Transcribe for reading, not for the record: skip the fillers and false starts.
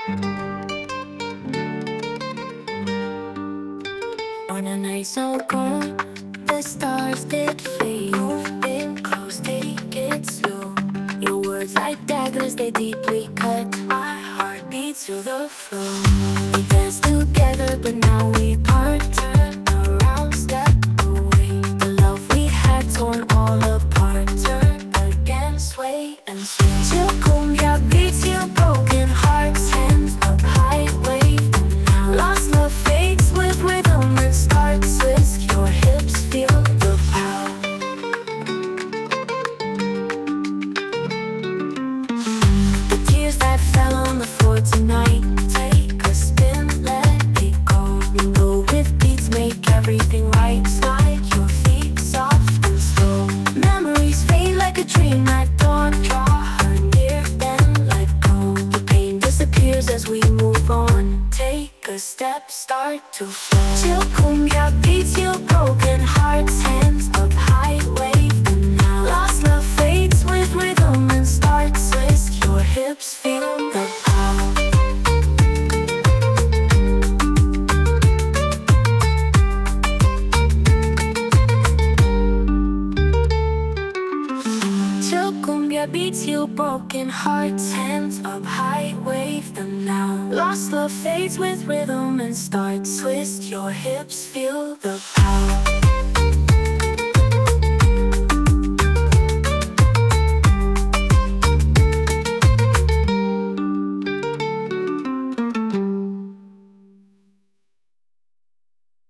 On a night so cold, the stars did fade. Moving close, take it slow. Your words like daggers, they deeply cut my heart beats to the floor. We danced together, but now we part. Turn around, step away. The love we had torn all apart. Turn again, sway and sway. Till cumbia beats your broken hearts. Hands up high, wave them now. Lost love fades with rhythm and starts. Twist your hips, feel the power. The tears that fell on the floor tonight, take a spin, let it go. You know with beats make everything right. Slide your feet soft and slow. Memories fade like a dream at dawn. Draw her near, then let go. The pain disappears as we move on. Take a step, start to flow. Till cumbia beats your broken hearts. Hands up high, wave them now. Lost love fades with rhythm and starts. Twist your hips, feel the power. Till cumbia beats your broken hearts. Hands up high, wave them now. Lost love fades with rhythm and starts. Twist your hips, feel the power.